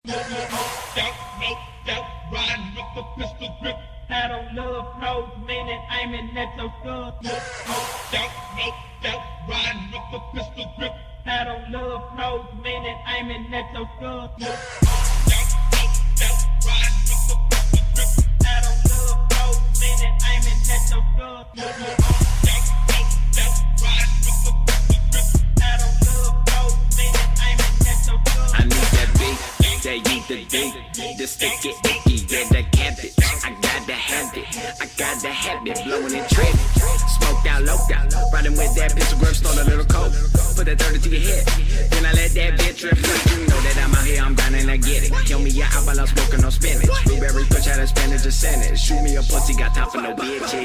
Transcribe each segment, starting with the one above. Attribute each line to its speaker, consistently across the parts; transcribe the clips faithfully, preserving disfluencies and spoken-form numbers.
Speaker 1: Doubt, no doubt, riding with the pistol grip. I don't love pros, meaning aiming at your skull. No doubt, no doubt, riding with the pistol grip. I don't love pros, meaning aiming at your skull. No doubt, no doubt, riding with the pistol grip. I don't love pros, meaning aiming at your skull. No doubt, no doubt, riding with the pistol grip. I don't love pros, meaning aiming at your skull.
Speaker 2: I need that beat, that you the D, the stick it icky, yeah, that cabbage. I gotta have it, I gotta have it, blowing and tripping. Smoked out, loped out, riding with that pistol grip, stole a little coke. Put that thirty to your head, then I let that bitch rip. You know that I'm out here, I'm down and I get it. Kill me out while I'm smoking on spinach. Blueberry push out a spinach and sandwich. Shoot me a pussy, got time for no bitches.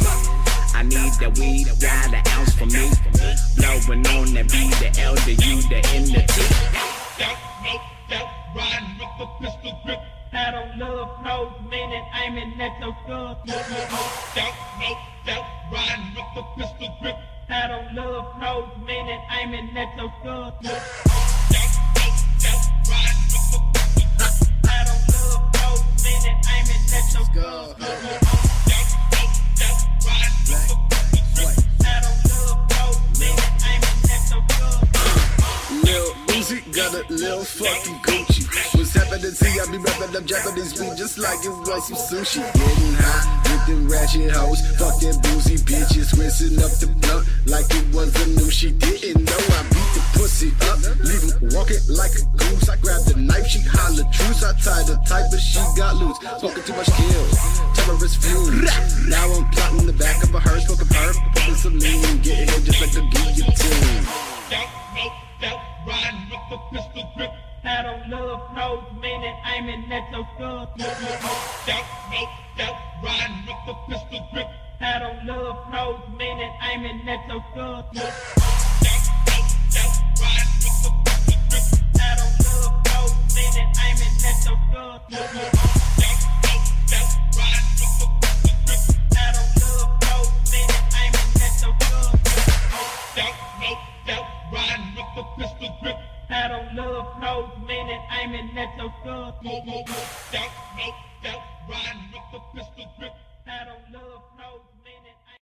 Speaker 2: I need that weed, got an ounce for me. Blowing on that B, the L, the U, the N, the T.
Speaker 1: Doubt, no doubt, riding with the pistol grip. I don't love pros, meaning aiming at your skull. No doubt, no doubt, riding with the pistol grip. I don't love pros, meaning aiming at your skull. No doubt, no doubt, riding with the pistol grip. I don't love pros, meaning aiming at your skull. No doubt, no doubt, riding with the pistol grip. I don't love pros, meaning aiming at your skull.
Speaker 3: Lil Uzi got a little fucking Gucci. What's happening to I be rapping up Japanese beat just like it was some sushi. Getting high with them ratchet hoes. Fuck them boozy bitches. Whizzing up the blunt like it was a new. She didn't know I beat the pussy up. Leave him walking like a goose. I grabbed the knife, she holler truce. I tied her tight, but she got loose. Smoking too much kills, terrorist fumes. Now I'm plotting the back of a hearse, smoking perp, popping some lean, getting hit just like the guillotine.
Speaker 1: Doubt, no doubt, riding with the pistol grip. I don't love pros, meaning aiming at your skull. No doubt, no doubt, riding with the pistol grip. I don't love pros, meaning aiming at your skull. No doubt, no doubt, riding with the pistol grip. I don't love pros, meaning aiming at your skull. No doubt, no doubt, riding with the pistol grip. I don't love pros, meaning aiming at your skull. No doubt, no doubt, riding with the pistol grip. I don't love pros, meaning aiming at your skull. No doubt, no doubt, riding with the pistol grip. I don't love pros.